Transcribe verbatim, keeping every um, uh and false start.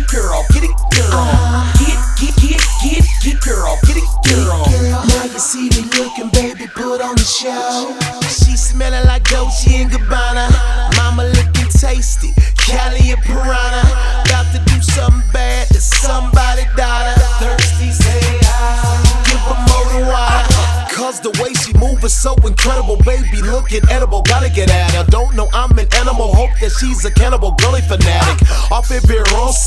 girl, get it, girl. Get, get, get, get, get, girl, get it, girl. Now you see me looking, baby, put on the show. She smelling like Dolce and Gabbana. Mama looking tasty, Cali and Piranha. About to do something bad to somebody, daughter. Thirsty, say I give her more than water. Cause the way she move is so incredible, baby, looking edible, gotta get at her. Don't know I'm an animal, hope that she's a cannibal, girly fanatic. Off every wrong